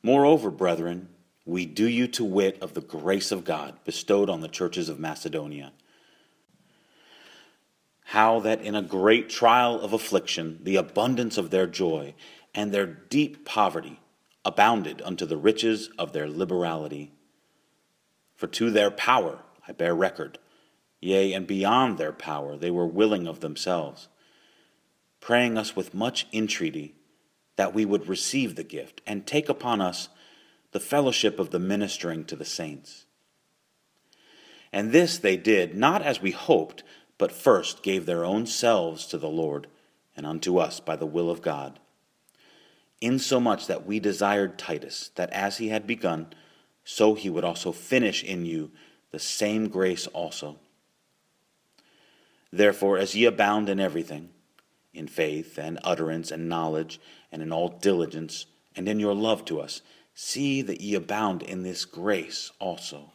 Moreover, brethren, we do you to wit of the grace of God bestowed on the churches of Macedonia, how that in a great trial of affliction the abundance of their joy and their deep poverty abounded unto the riches of their liberality. For to their power I bear record, yea, and beyond their power they were willing of themselves, praying us with much entreaty that we would receive the gift and take upon us the fellowship of the ministering to the saints. And this they did, not as we hoped, but first gave their own selves to the Lord and unto us by the will of God, insomuch that we desired Titus, that as he had begun, so he would also finish in you the same grace also. Therefore, as ye abound in everything, in faith and utterance and knowledge, and in all diligence, and in your love to us, see that ye abound in this grace also.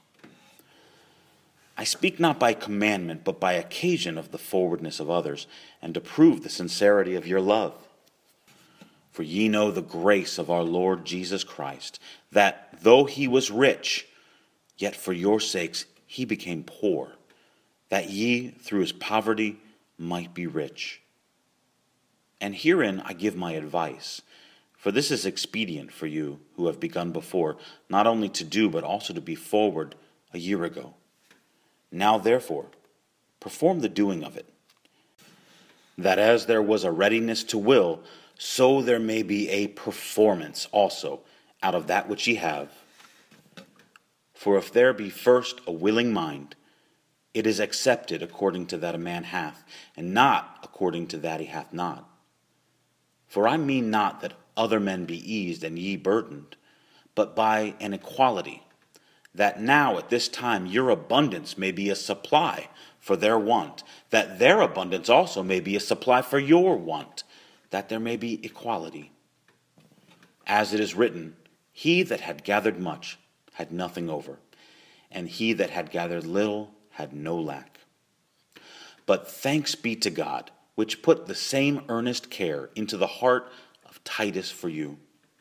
I speak not by commandment, but by occasion of the forwardness of others, and to prove the sincerity of your love. For ye know the grace of our Lord Jesus Christ, that though he was rich, yet for your sakes he became poor, that ye through his poverty might be rich. And herein I give my advice, for this is expedient for you who have begun before, not only to do, but also to be forward a year ago. Now therefore, perform the doing of it, that as there was a readiness to will, so there may be a performance also out of that which ye have. For if there be first a willing mind, it is accepted according to that a man hath, and not according to that he hath not. For I mean not that other men be eased and ye burdened, but by an equality, that now at this time your abundance may be a supply for their want, that their abundance also may be a supply for your want, that there may be equality. As it is written, he that had gathered much had nothing over, and he that had gathered little had no lack. But thanks be to God, which put the same earnest care into the heart of Titus for you.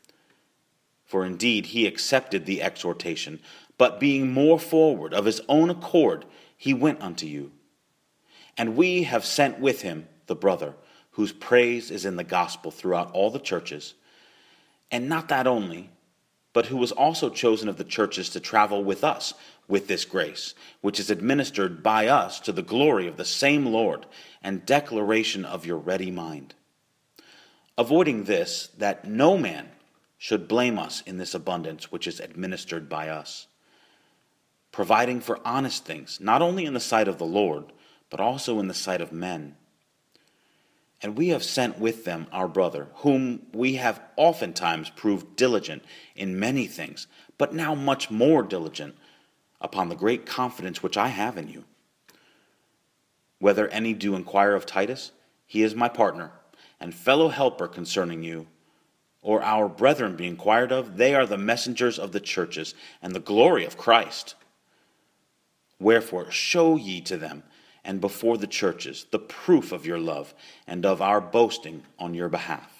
For indeed he accepted the exhortation, but being more forward of his own accord, he went unto you. And we have sent with him the brother, whose praise is in the gospel throughout all the churches, and not that only, but who was also chosen of the churches to travel with us with this grace, which is administered by us to the glory of the same Lord and declaration of your ready mind. Avoiding this, that no man should blame us in this abundance which is administered by us, providing for honest things, not only in the sight of the Lord, but also in the sight of men. And we have sent with them our brother, whom we have oftentimes proved diligent in many things, but now much more diligent, upon the great confidence which I have in you. Whether any do inquire of Titus, he is my partner and fellow helper concerning you, or our brethren be inquired of, they are the messengers of the churches and the glory of Christ. Wherefore show ye to them and before the churches the proof of your love and of our boasting on your behalf.